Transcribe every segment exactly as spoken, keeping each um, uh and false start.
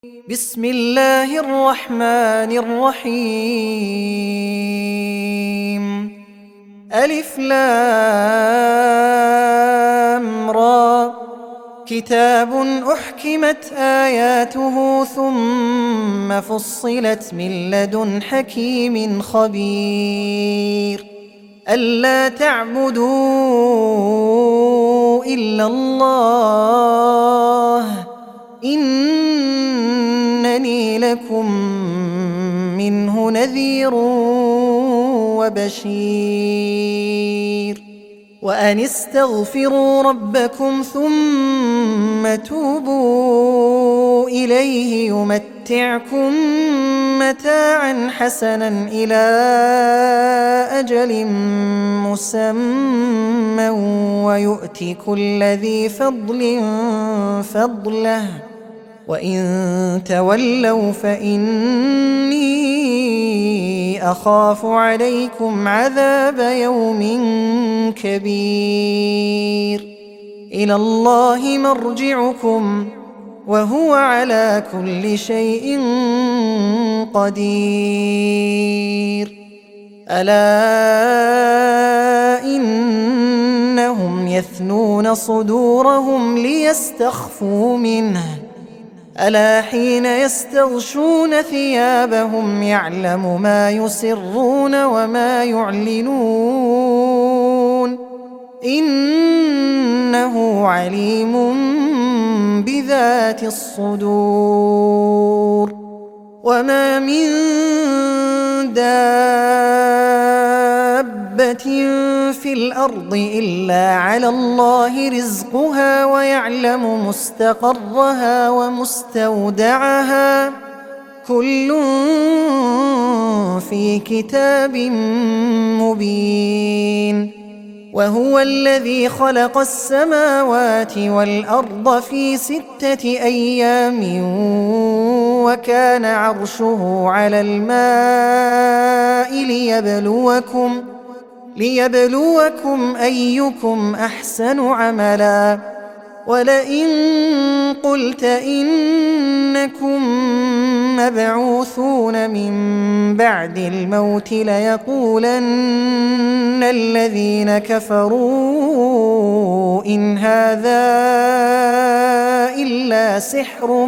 بسم الله الرحمن الرحيم. ألف لام را. كتاب أحكمت آياته ثم فصلت من لدن حكيم خبير. ألا تعبدوا إلا الله إنني لكم منه نذير وبشير. وأن استغفروا ربكم ثم توبوا إليه يمتعكم متاعا حسنا إلى أجل مسمى ويؤتي كل ذي فضل فضله وإن تولوا فإني أخاف عليكم عذاب يوم كبير. إلى الله مرجعكم وهو على كل شيء قدير. ألا إنهم يثنون صدورهم ليستخفوا منه ألا حين يستغشون ثيابهم يعلم ما يسرون وما يعلنون إنه عليم بذات الصدور. وما من دابة في الأرض إلا على الله رزقها ويعلم مستقرها ومستودعها كل في كتاب مبين. وهو الذي خلق السماوات والأرض في ستة أيام وكان عرشه على الماء ليبلوكم ليبلوكم أيكم أحسن عملا. ولئن قلت إنكم مبعوثون من بعد الموت ليقولن الذين كفروا إن هذا إلا سحر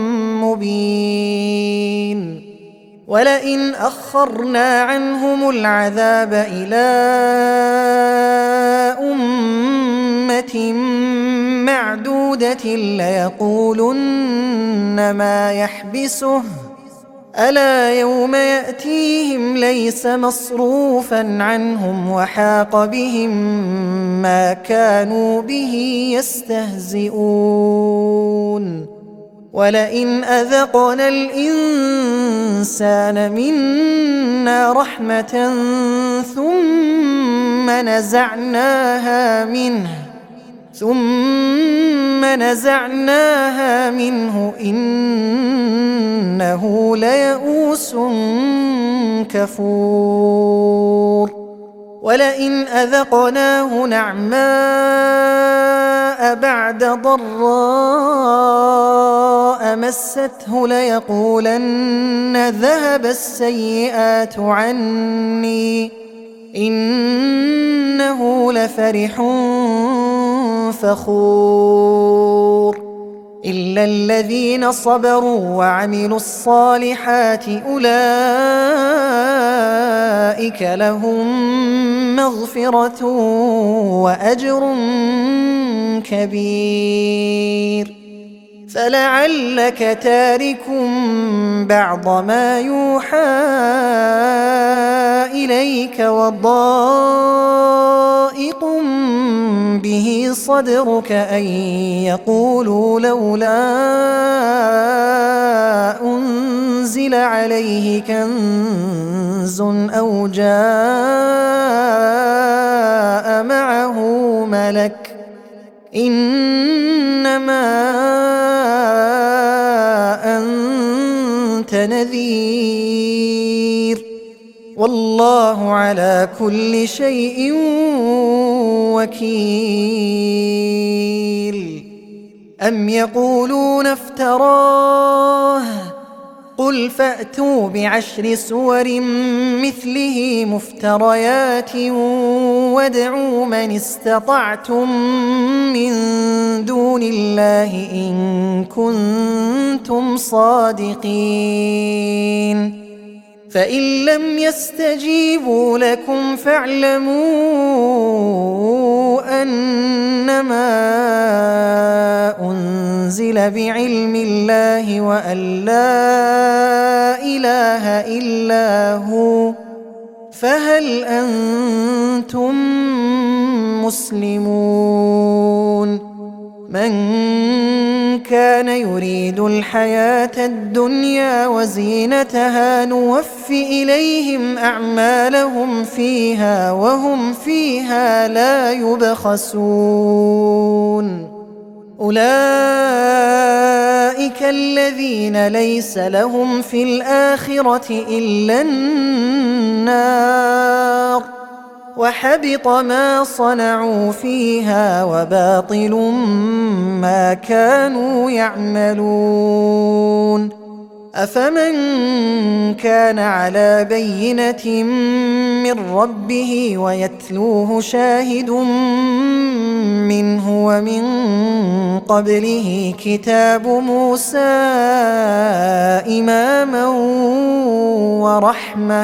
مبين. ولئن أخرنا عنهم العذاب إلى أمة معدودة ليقولن ما يحبسه ألا يوم يأتيهم ليس مصروفا عنهم وحاق بهم ما كانوا به يستهزئون. ولئن أذقنا الإنسان منا رحمة ثم نزعناها منه ثم نزعناها منه إنه ليئوس كفور. ولئن أذقناه نعماء بعد ضراء مسته ليقولن ذهب السيئات عني إنه لفرح فخور. إلا الذين صبروا وعملوا الصالحات أولئك لهم مغفرة وأجر كبير. فلعلك تارك بعض ما يوحى إليك وضائق به صدرك أن يقولوا لولا أنزل عليه كنز أو جاء معه ملك إنما أنت نذير والله على كل شيء وكيل. أم يقولون افتراه قل فأتوا بعشر سور مثله مفتريات وادعوا من استطعتم من دون الله إن كنتم صادقين فإن لم يستجيبوا لكم فاعلموا أنما أنزل بعلم الله وأن لا إله إلا هو فهل أنتم مسلمون من كان يريد الحياة الدنيا وزينتها نوف إليهم أعمالهم فيها وهم فيها لا يبخسون أولئك الذين ليس لهم في الآخرة إلا النار وحبط ما صنعوا فيها وباطل ما كانوا يعملون أفمن كان على بينة من ربه ويتلوه شاهد منه ومن قبله كتاب موسى إماما ورحمة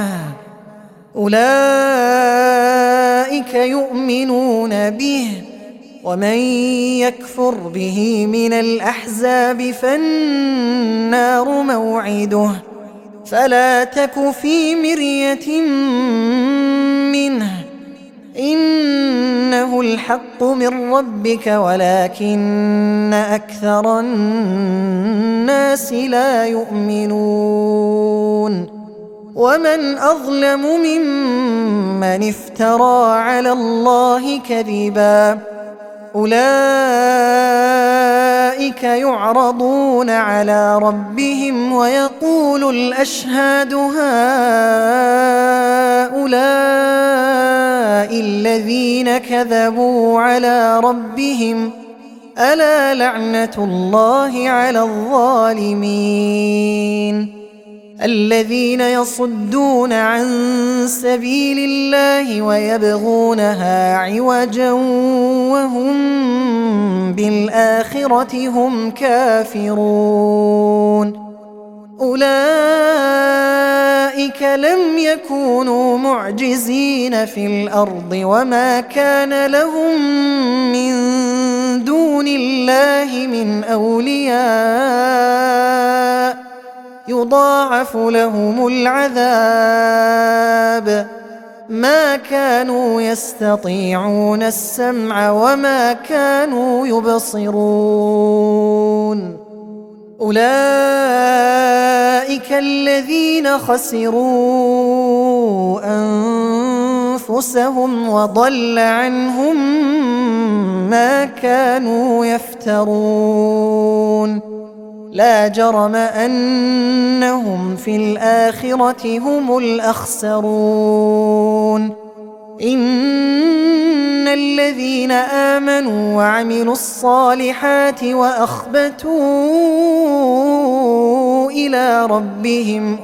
أولئك يؤمنون به ومن يكفر به من الأحزاب فالنار موعده فلا تك في مرية منه إنه الحق من ربك ولكن أكثر الناس لا يؤمنون ومن أظلم ممن افترى على الله كذبا أولئك يعرضون على ربهم ويقول الأشهاد هؤلاء الذين كذبوا على ربهم ألا لعنة الله على الظالمين الذين يصدون عن سبيل الله ويبغونها عوجا وهم بالآخرة هم كافرون أولئك لم يكونوا معجزين في الأرض وما كان لهم من دون الله من أولياء يضاعف لهم العذاب ما كانوا يستطيعون السمع وما كانوا يبصرون أولئك الذين خسروا أنفسهم وضل عنهم ما كانوا يفترون لا جرم أنهم في الآخرة هم الأخسرون إن الذين آمنوا وعملوا الصالحات وأخبتوا إلى ربهم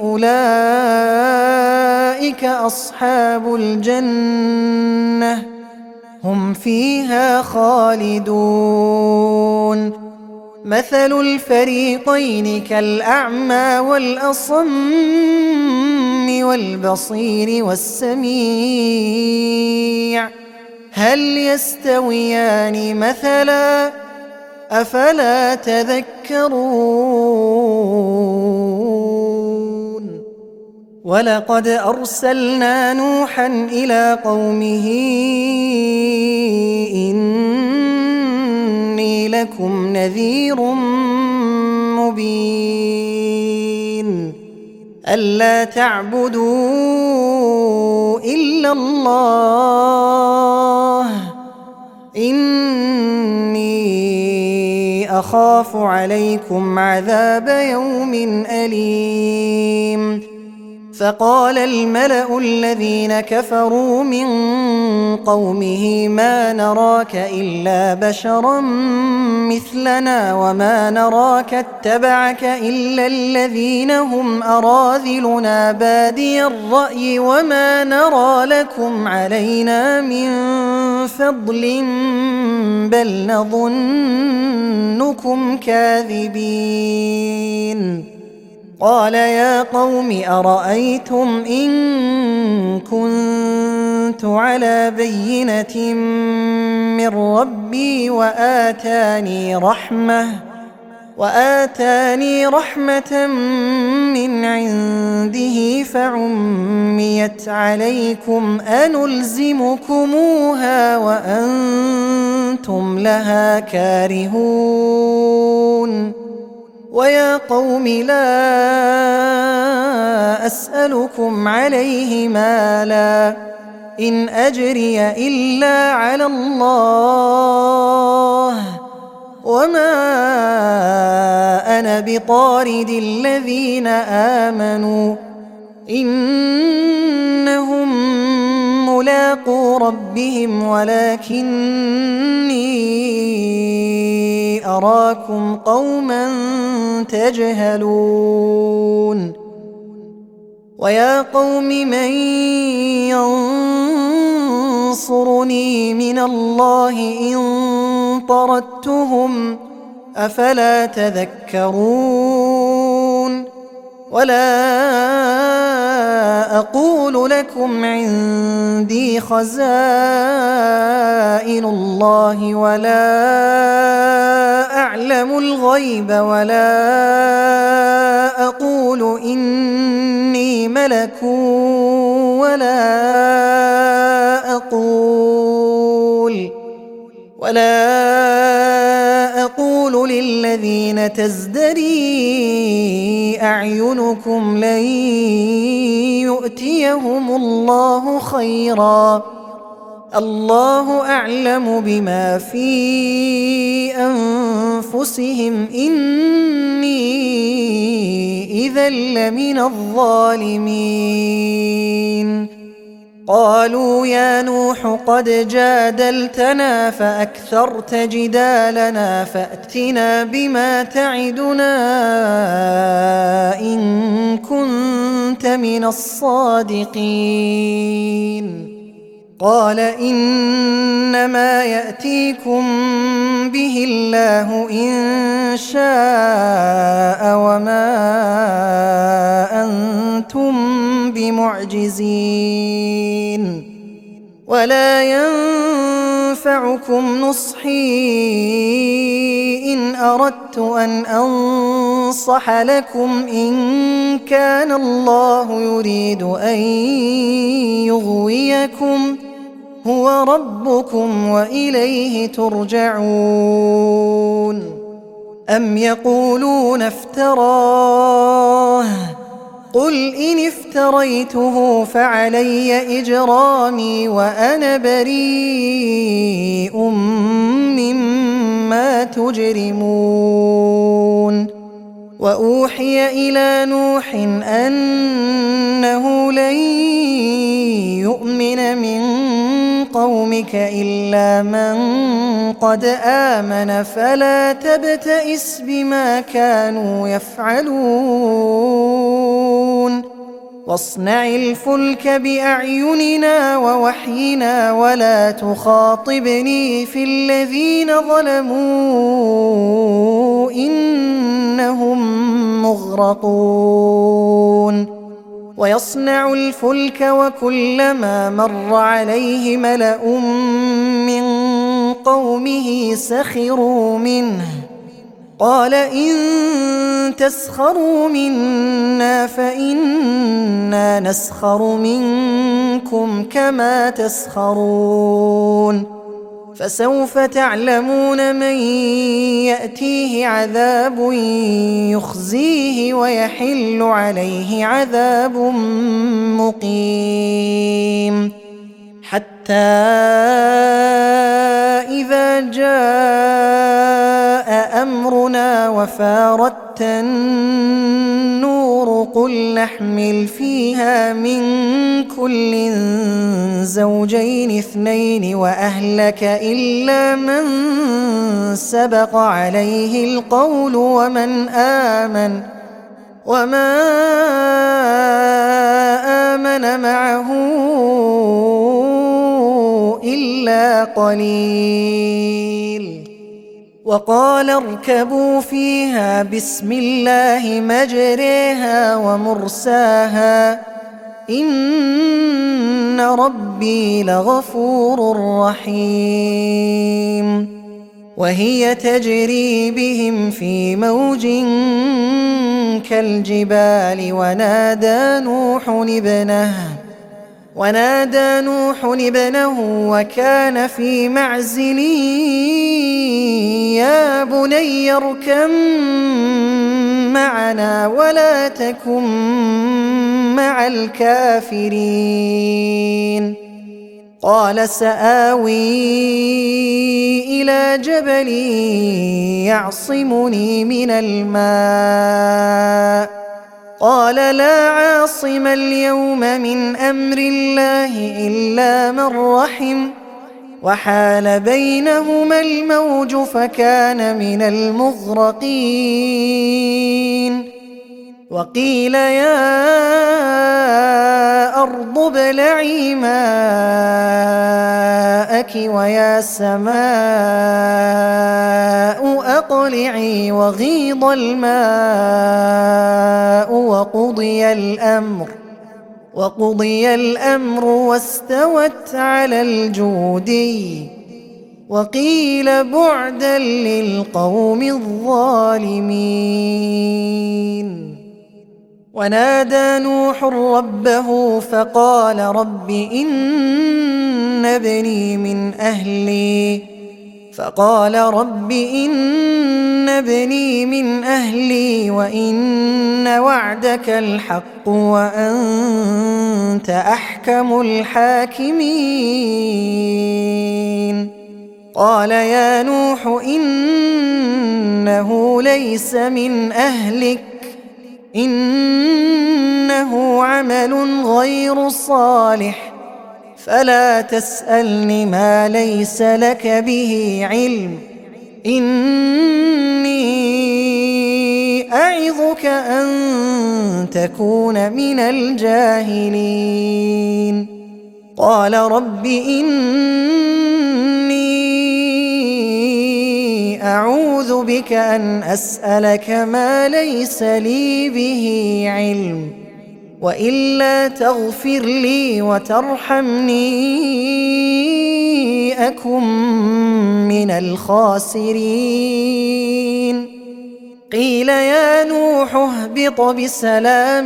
أولئك أصحاب الجنة هم فيها خالدون مثل الفريقين كالأعمى والأصم والبصير والسميع هل يستويان مثلا أفلا تذكرون ولقد أرسلنا نوحا إلى قومه إني لكم نذير مبين ألا تعبدوا إلا الله إني أخاف عليكم عذاب يوم أليم فقال الملأ الذين كفروا من قومه ما نراك إلا بشرا مثلنا وما نراك اتبعك إلا الذين هم أراذلنا بادي الرأي وما نرى لكم علينا من فضل بل نظنكم كاذبين. قال يا قوم أرأيتم إن كنت على بينة من ربي وآتاني رحمة وآتاني رحمة من عنده فعميت عليكم أنلزمكموها وأنتم لها كارهون. ويا قوم لا أسألكم عليه مالا إن أجري إلا على الله وما أنا بطارد الذين آمنوا إنهم ملاقو ربهم ولكني أراكم قوما تجهلون. ويا قوم من ينصرني من الله إن طردتهم أفلا تذكرون. ولا أقول لكم عندي خزائن الله ولا أعلم الغيب ولا أقول إني ملك ولا أقول ولا أقول للذين تزدري أعينكم لن يؤتيهم الله خيرا الله أعلم بما في أنفسهم إني إذا لمن الظالمين. قالوا يا نوح قد جادلتنا فأكثرت جدالنا فأتنا بما تعدنا إن كنت من الصادقين. قال إنما يأتيكم به الله إن شاء وما أنتم بمعجزين. ولا ينفعكم نصحي إن أردت أن أنصح لكم إن كان الله يريد أن يغويكم هو ربكم وإليه ترجعون. أم يقولون افتراه قل إن افتريته فعلي إجرامي وأنا بريء مما تجرمون. وأوحي إلى نوح أنه لن يؤمن من قومك إلا من قد آمن فلا تبتئس بما كانوا يفعلون. واصنع الفلك بأعيننا ووحينا ولا تخاطبني في الذين ظلموا إنهم مغرقون. ويصنع الفلك وكلما مر عليه ملأ من قومه سخروا منه قال إن تسخروا منا فإنا نسخر منكم كما تسخرون. فسوف تعلمون من يأتيه عذاب يخزيه ويحل عليه عذاب مقيم. حتى إذا جاء أمرنا وفارت النور قل نحمل فيها من كل زوجين اثنين وأهلك إلا من سبق عليه القول ومن آمن وما آمن معه إلا قليل. وقال اركبوا فيها بسم الله مجريها ومرساها إن ربي لغفور رحيم. وهي تجري بهم في موج كالجبال ونادى نوح ابنه ونادى نوح ابنه وكان في معزل يا بني اركب معنا ولا تكن مع الكافرين. قال سآوي إلى جبل يعصمني من الماء قال لا عاصم اليوم من أمر الله إلا من رحم وحال بينهما الموج فكان من المغرقين. وقيل يا أرض ابلعي ماءك ويا سماء أقلعي وغيض الماء وقضي الأمر وقضي الأمر واستوت على الجودي وقيل بعدا للقوم الظالمين. ونادى نوح ربه فقال رب إن ابني من أهلي فقال رب إن ابني من أهلي وإن وعدك الحق وأنت أحكم الحاكمين. قال يا نوح إنه ليس من أهلك إنه عمل غير صالح فلا تسألني ما ليس لك به علم إني أعظك أن تكون من الجاهلين. قال رب إني أعوذ بك أن أسألك ما ليس لي به علم وإلا تغفر لي وترحمني أكن من الخاسرين. قيل يا نوح اهبط بسلام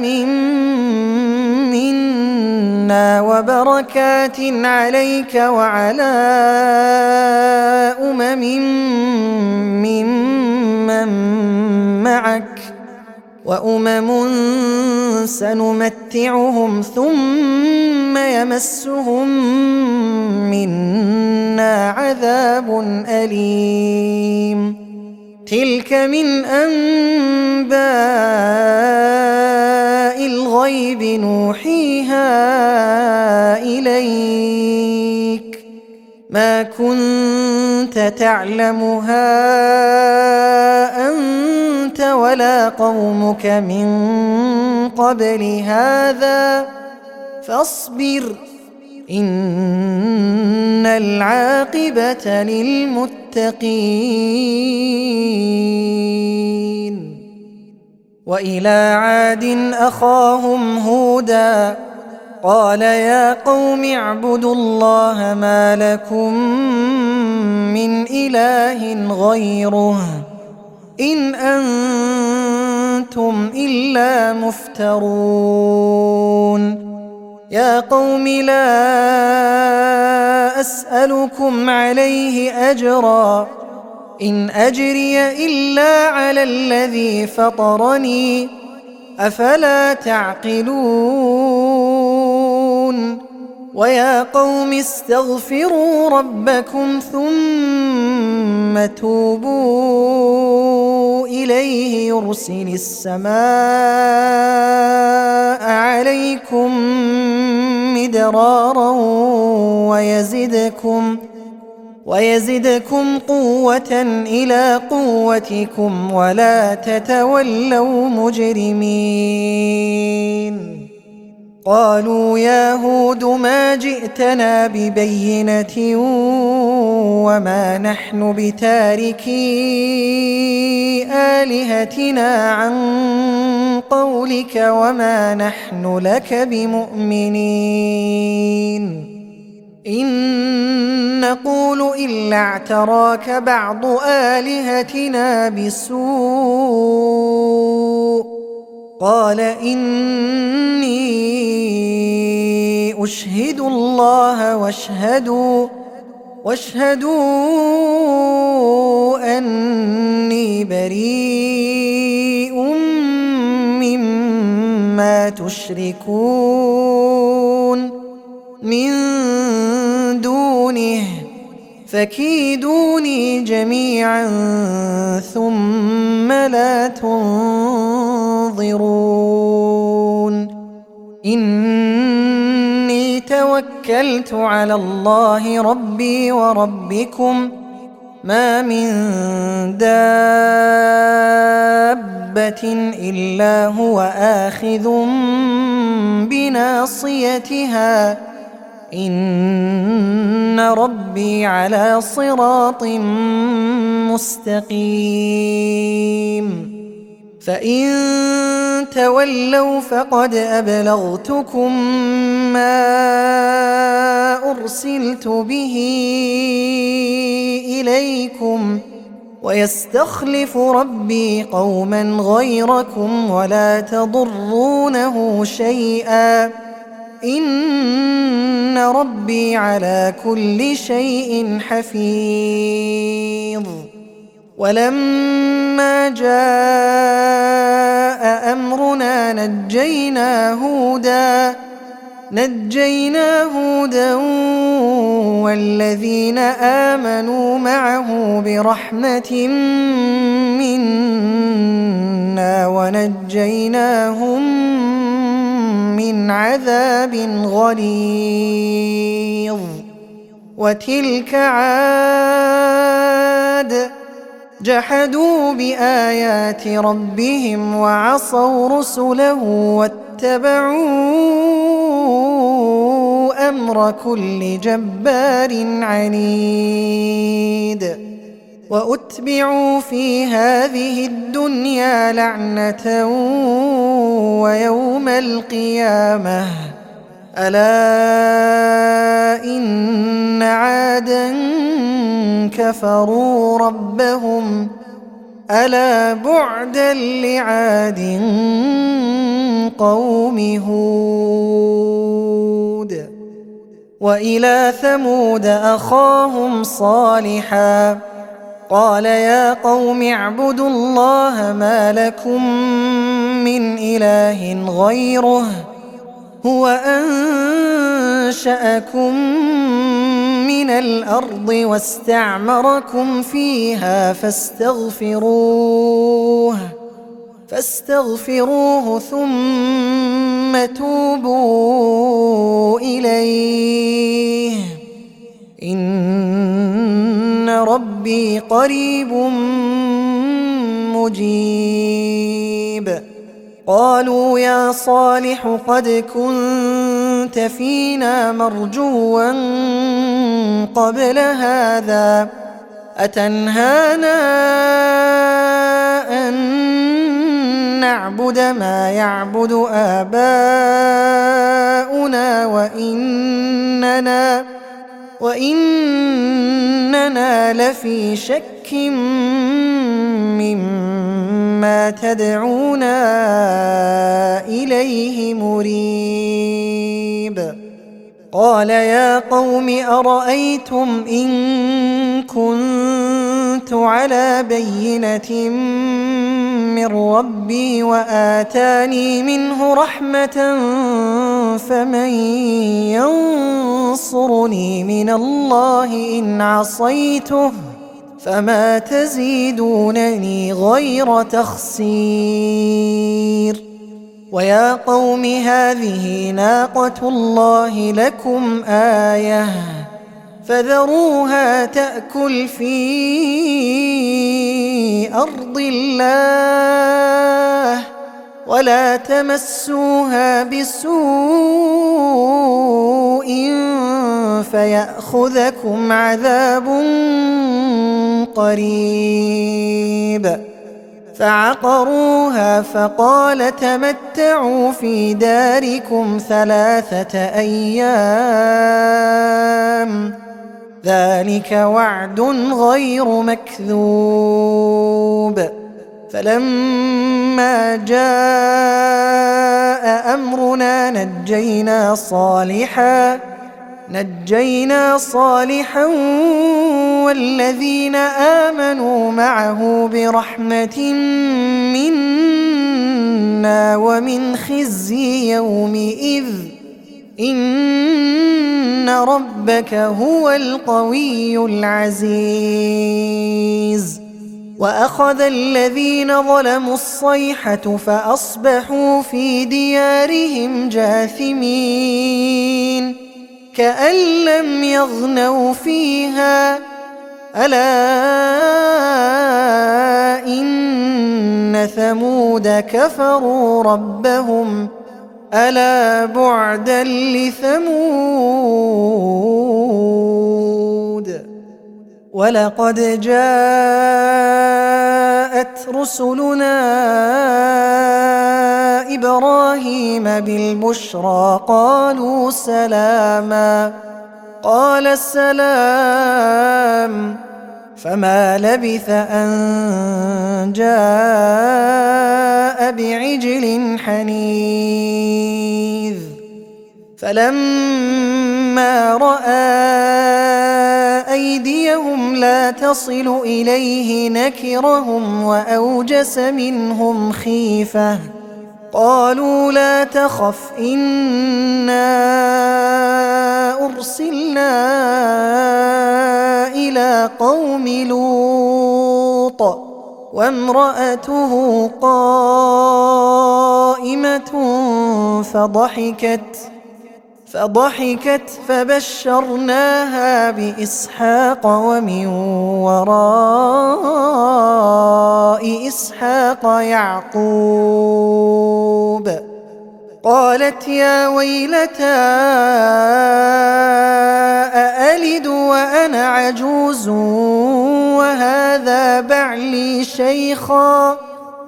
منا وبركات عليك وعلى أمم ممن معك وأمم سنمتعهم ثم يمسهم منا عذاب أليم. تلك من أنباء الغيب نوحيها إليك ما كنت تعلمها أنت ولا قومك من قبل هذا فاصبر إن العاقبة للمتقين. وإلى عاد أخاهم هودا قال يا قوم اعبدوا الله ما لكم من إله غيره إن أنتم إلا مفترون. يا قوم لا أسألكم عليه أجرا إن أجري إلا على الذي فطرني أفلا تعقلون. ويا قوم استغفروا ربكم ثم توبوا إليه يرسل السماء مدرارا ويزدكم ويزدكم قوة إلى قوتكم ولا تتولوا مجرمين. قالوا يا هود ما جئتنا ببينة وما نحن بتاركي آلهتنا عن قولك وما نحن لك بمؤمنين. إن نقول إلا اعتراك بعض آلهتنا بسوء. قال إني أشهد الله واشهدوا واشهدوا أني بريء مما تشركون من دونه فكيدوني جميعا ثم لا تنظرون. إني توكلت على الله ربي وربكم ما من دابة إلا هو آخذ بناصيتها إن ربي على صراط مستقيم. فإن تولوا فقد أبلغتكم ما أرسلت به إليكم ويستخلف ربي قوما غيركم ولا تضرونه شيئا إن ربي على كل شيء حفيظ. ولما جاء أمرنا نجينا هودا نجينا هودا والذين آمنوا معه برحمة منا ونجيناهم من عذاب غليظ. وتلك عاد جحدوا بآيات ربهم وعصوا رسله واتبعوا أمر كل جبار عنيد. وأتبعوا في هذه الدنيا لعنة ويوم القيامة ألا إن عادا كفروا ربهم ألا بعدا لعاد قوم هود. وإلى ثمود أخاهم صالحا قال يا قوم اعبدوا الله ما لكم من إله غيره هو أنشأكم من الأرض واستعمركم فيها فاستغفروه فاستغفروه ثم توبوا إليه إن ربي قريب مجيب. قالوا يا صالح قد كنت فينا مرجوا قبل هذا أتنهانا أن نعبد ما يعبد آباؤنا وإننا وإننا لفي شك مما تدعونا إليه مريب. قال يا قوم أرأيتم إن كنت على بينة من ربي وآتاني منه رحمة فمن ينصرني من الله إن عصيته فما تزيدونني غير تخسير. ويا قوم هذه ناقة الله لكم آية فذروها تأكل في أرض الله ولا تمسوها بسوء فيأخذكم عذاب قريب. فعقروها فقال تمتعوا في داركم ثلاثة أيام ذلك وعد غير مكذوب. فلما جاء أمرنا نجينا صالحا نجينا صالحا والذين آمنوا معه برحمة منا ومن خزي يومئذ إن ربك هو القوي العزيز. وأخذ الذين ظلموا الصيحة فأصبحوا في ديارهم جاثمين كأن لم يغنوا فيها ألا إن ثمود كفروا ربهم ألا بعدا لثمود. ولقد جاءت رسلنا إبراهيم بالبشرى قالوا سلاما قال السلام فما لبث أن جاء بعجل حنيذ. فلما رأى أيديهم لا تصل إليه نكرهم وأوجس منهم خيفة قالوا لا تخف إنا أرسلنا إلى قوم لوط وامرأته قائمة فضحكت فضحكت فبشرناها بإسحاق ومن وراء إسحاق يعقوب. قالت يا ويلتى أألد وأنا عجوز وهذا بعلي شيخا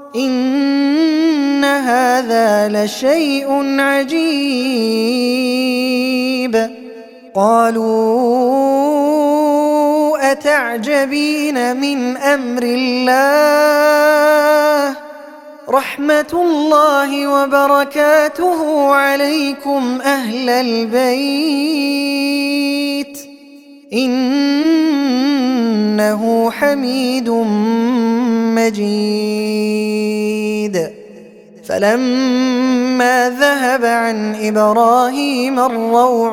إن هذا لشيء عجيب. قالوا أتعجبين من أمر الله رحمة الله وبركاته عليكم أهل البيت إنه حميد مجيد. فلما ذهب عن إبراهيم الروع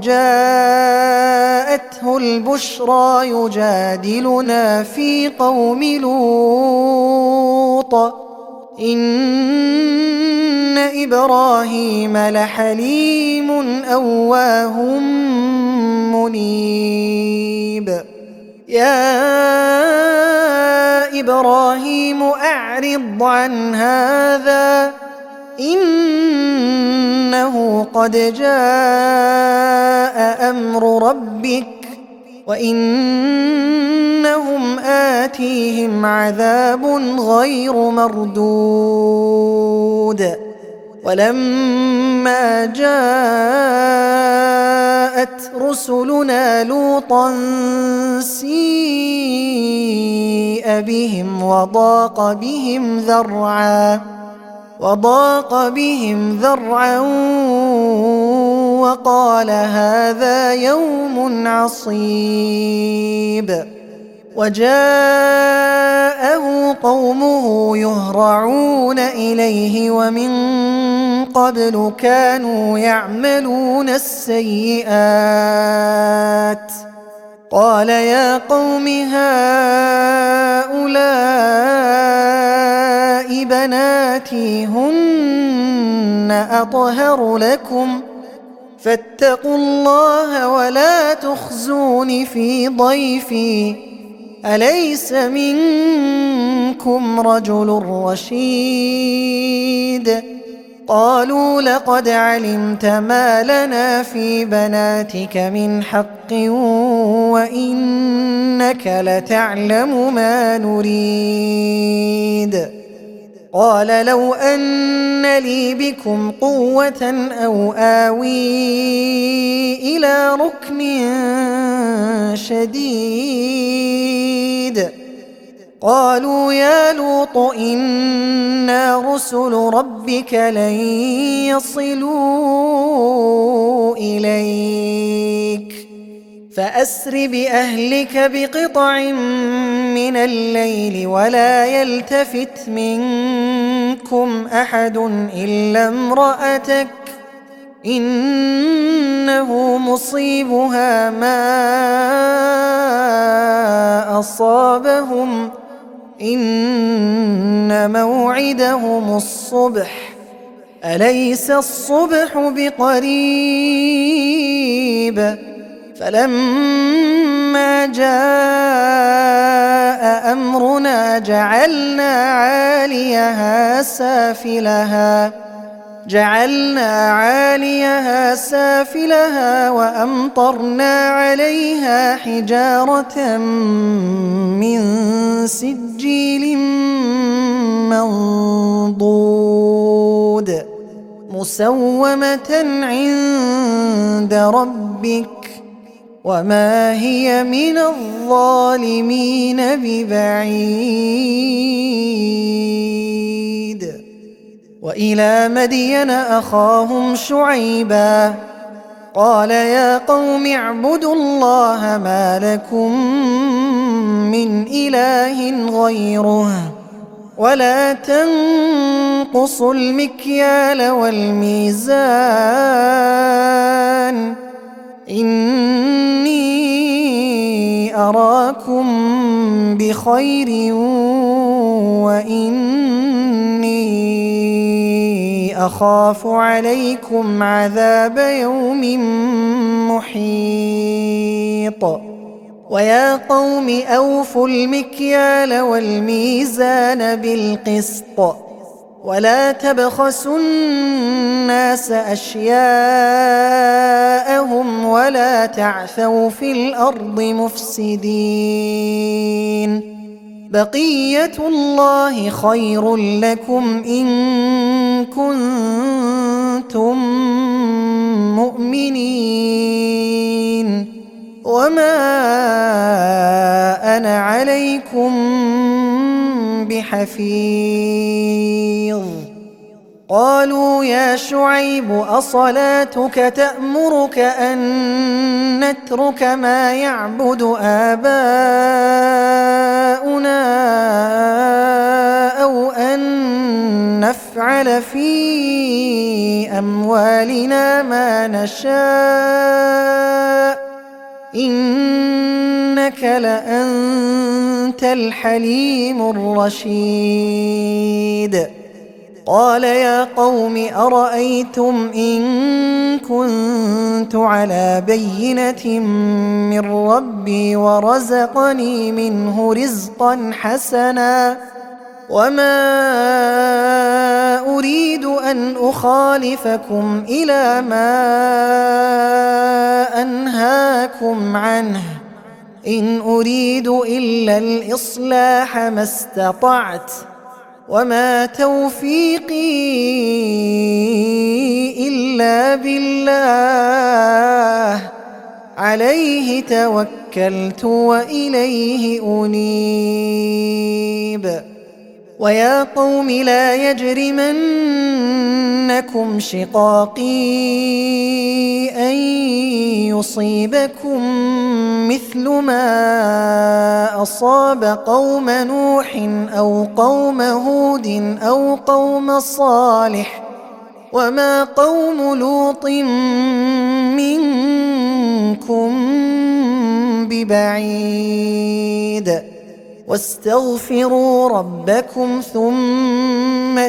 وجاءته البشرى يجادلنا في قوم لوط إن إبراهيم لحليم أواه منيب. يا إبراهيم أعرض عن هذا إنه قد جاء أمر ربك وإنهم آتيهم عذاب غير مردود. ولما جاءت رسلنا لوطا سيء بهم وضاق بهم ذرعا وضاق بهم ذرعا وقال هذا يوم عصيب. وجاءه قومه يهرعون إليه ومن قبل كانوا يعملون السيئات قال يا قوم هؤلاء بناتي هن أطهر لكم فاتقوا الله ولا تخزون في ضيفي أليس منكم رجل رشيد قالوا لقد علمت ما لنا في بناتك من حق وإنك لتعلم ما نريد قال لو أن لي بكم قوة أو آوي إلى ركن شديد قالوا يا لوط إنا رسل ربك لن يصلوا إليك فأسر بأهلك بقطع من الليل ولا يلتفت منكم أحد إلا امرأتك إنه مصيبها ما أصابهم إن موعدهم الصبح أليس الصبح بقريب فلما جاء أمرنا جعلنا عاليها سافلها جعلنا عاليها سافلها وأمطرنا عليها حجارة من سجيل منضود مسومة عند ربك وما هي من الظالمين ببعيد وإلى مدين أخاهم شعيبا قال يا قوم اعبدوا الله ما لكم من إله غيره ولا تنقصوا المكيال والميزان إني أراكم بخير وإني أخاف عليكم عذاب يوم محيط ويا قوم أوفوا المكيال والميزان بالقسط ولا تبخسوا الناس أشياءهم ولا تعثوا في الأرض مفسدين بقية الله خير لكم إن كنتم مؤمنين وما أنا عليكم بحفيظ قالوا يا شعيب أصلاتك تأمرك أن نترك ما يعبد آباؤنا أو أن نفعل في أموالنا ما نشاء إنك لأنت الحليم الرشيد قال يا قوم أرأيتم إن كنت على بينة من ربي ورزقني منه رزقا حسنا وما أريد أن أخالفكم إلى ما أنهاكم عنه إن أريد إلا الإصلاح ما استطعت وما توفيقي إلا بالله عليه توكلت وإليه أنيب ويا قوم لا يجرمنكم شقاقي أن يصيبكم مثل ما أصاب قوم نوح أو قوم هود أو قوم صالح وما قوم لوط منكم ببعيد واستغفروا ربكم ثم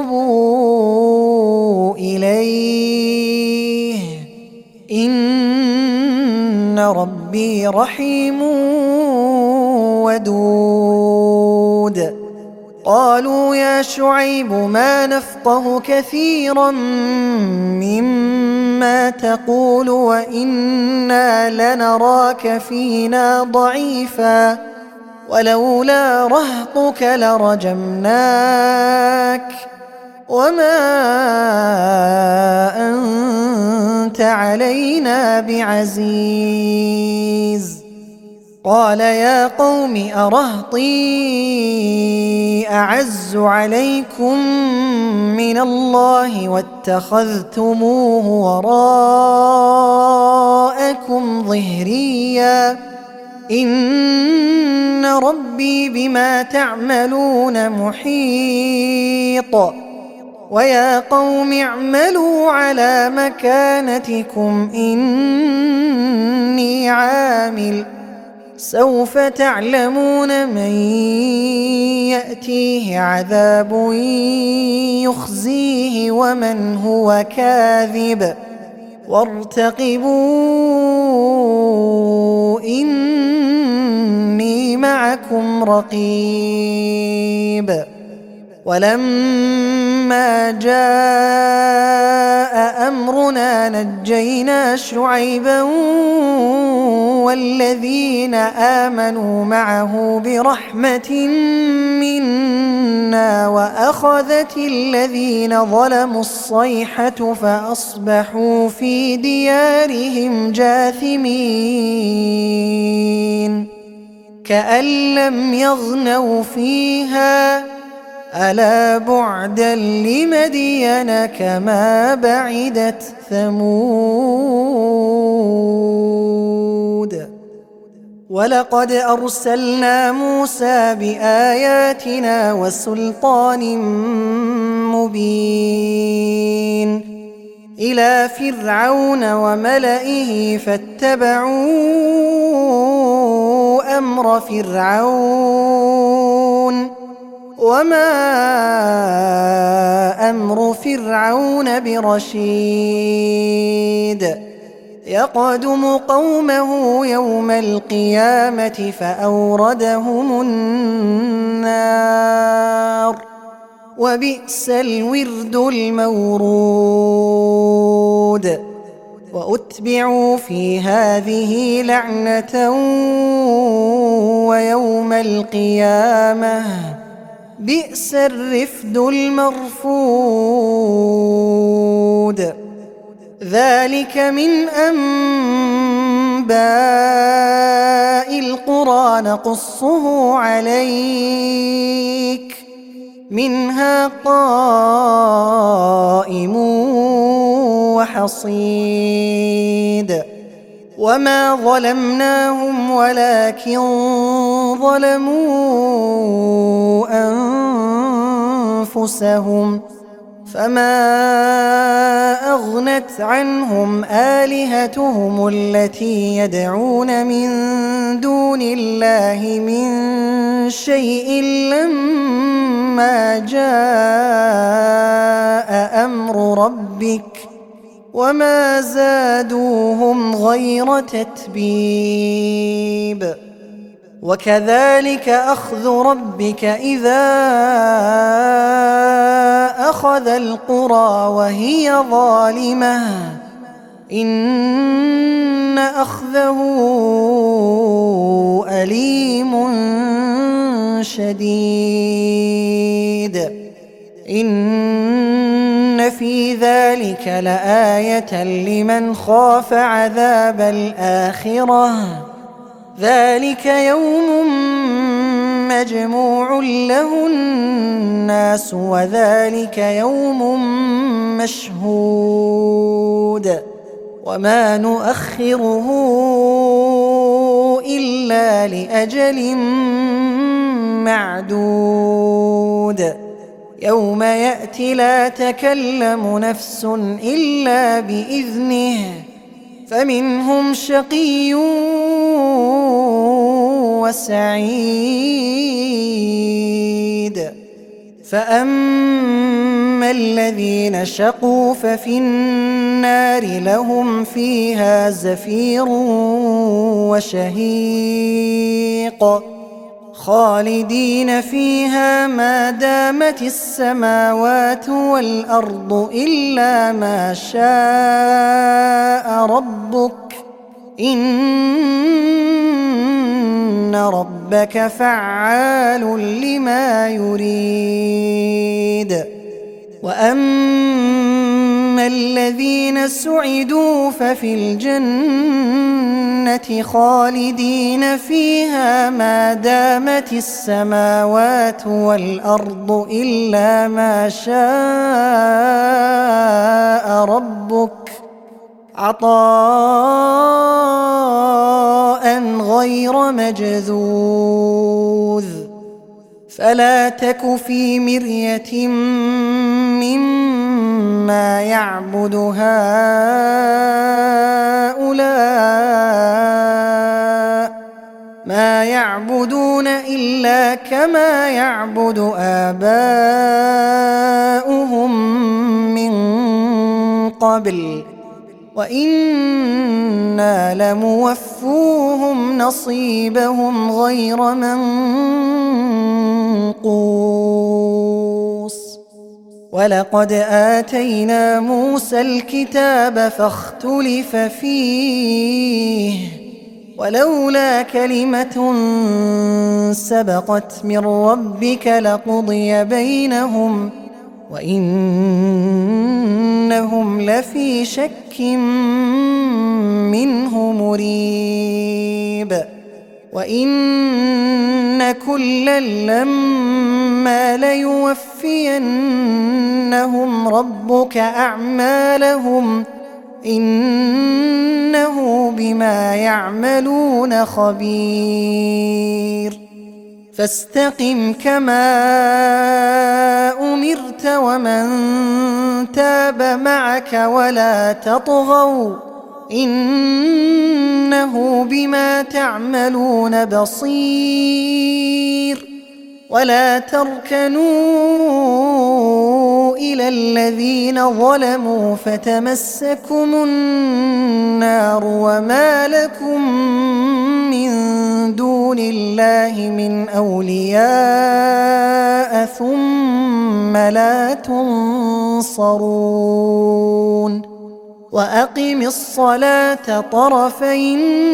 توبوا إليه إن ربي رحيم ودود قالوا يا شعيب ما نفقه كثيرا مما تقول وإنا لنراك فينا ضعيفا ولولا رهطك لرجمناك وما أنت علينا بعزيز قال يا قوم أرهطي أعز عليكم من الله واتخذتموه وراءكم ظهريا إن ربي بما تعملون محيط ويا قوم اعملوا على مكانتكم إني عامل سوف تعلمون من يأتيه عذاب يخزيه ومن هو كاذب وارتقبوا إني معكم رقيب ولما جاء أمرنا نجينا شعيبا والذين آمنوا معه برحمة منا وأخذت الذين ظلموا الصيحة فأصبحوا في ديارهم جاثمين كأن لم يغنوا فيها ألا بعدا لمدين كما بعدت ثمود ولقد أرسلنا موسى بآياتنا وسلطان مبين إلى فرعون وملئه فاتبعوا أمر فرعون وما أمر فرعون برشيد يقدم قومه يوم القيامة فأوردهم النار وبئس الورد المورود وأتبعوا في هذه لعنة ويوم القيامة بئس الرفد المرفود ذلك من أنباء القرى نقصه عليك منها قائم وحصيد وما ظلمناهم ولكن ظلموا أنفسهم فما أغنت عنهم آلهتهم التي يدعون من دون الله من شيء لما جاء أمر ربك وما زادوهم غير تتبيب وكذلك أخذ ربك إذا أخذ القرى وهي ظالمة إن أخذه أليم شديد إن في ذلك لآية لمن خاف عذاب الآخرة ذلك يوم مجموع له الناس وذلك يوم مشهود وما نؤخره إلا لأجل معدود يوم يأتي لا تكلم نفس إلا بإذنه فمنهم شقي وسعيد. فأما الذين شقوا ففي النار لهم فيها زفير وشهيق خالدين فيها ما دامت السماوات والأرض إلا ما شاء ربك إن ربك فعال لما يريد. وأما الذين سعدوا ففي الجنة خالدين فيها ما دامت السماوات والأرض إلا ما شاء ربك عطاء غير مجذوذ. فلا تك في مرية مما يعبد هؤلاء ما يعبدون إلا كما يعبد آباؤهم من قبل وإنا لموفوهم نصيبهم غير منقوص. ولقد آتينا موسى الكتاب فاختلف فيه ولولا كلمة سبقت من ربك لقضي بينهم وإنهم لفي شك منه مريب. وإن كلا لما ليوفينهم ربك أعمالهم إنه بما يعملون خبير. فاستقم كما أمرت ومن تاب معك ولا تطغوا إنه بما تعملون بصير. ولا تركنوا إلى الذين ظلموا فتمسكم النار وما لكم من دون الله من أولياء ثم لا تنصرون. وأقم الصلاة طرفي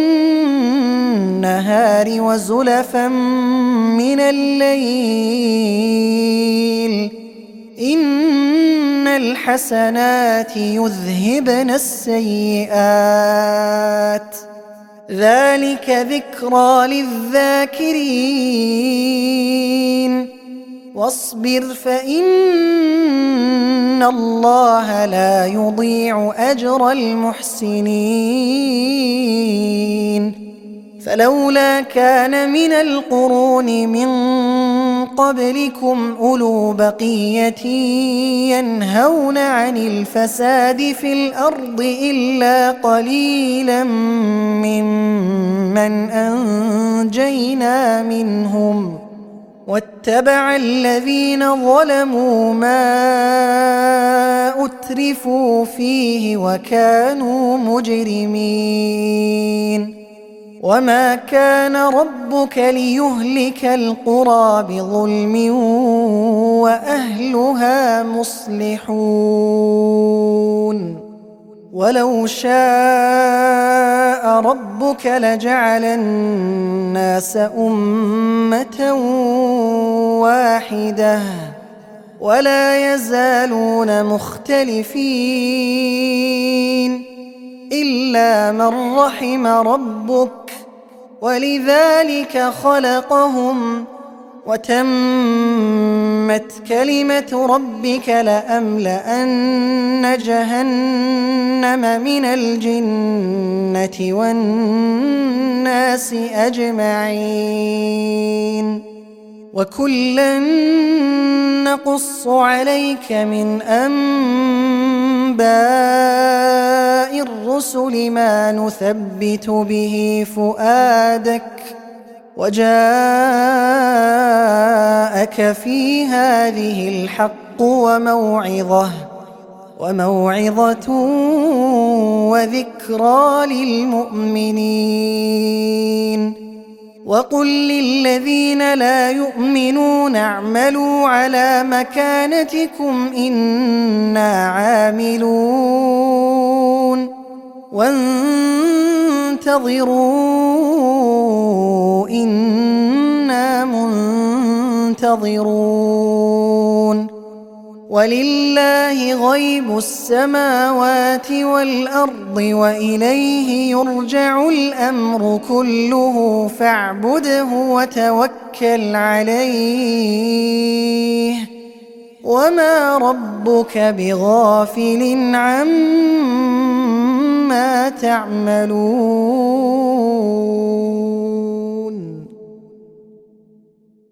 النهار وزلفا من الليل إن الحسنات يذهبن السيئات ذلك ذكرى للذاكرين. واصبر فإن الله لا يضيع أجر المحسنين. فلولا كان من القرون من قبلكم أولو بقية ينهون عن الفساد في الأرض إلا قليلا ممن أنجينا منهم واتبع الذين ظلموا ما أترفوا فيه وكانوا مجرمين. وما كان ربك ليهلك القرى بظلم وأهلها مصلحون. ولو شاء ربك لجعل الناس أمة واحدة ولا يزالون مختلفين إلا من رحم ربك ولذلك خلقهم وتمت كلمة ربك لأملأن جهنم من الجنة والناس أجمعين. وكلا نقص عليك من أنباء الرسل ما نثبت به فؤادك وجاءك في هذه الحق وموعظة وموعظة وذكرى للمؤمنين. وقل للذين لا يؤمنون اعملوا على مكانتكم إنا عاملون وانتظروا إنا منتظرون. ولله غيب السماوات والأرض وإليه يرجع الأمر كله فاعبده وتوكل عليه وما ربك بغافل عما تعملون.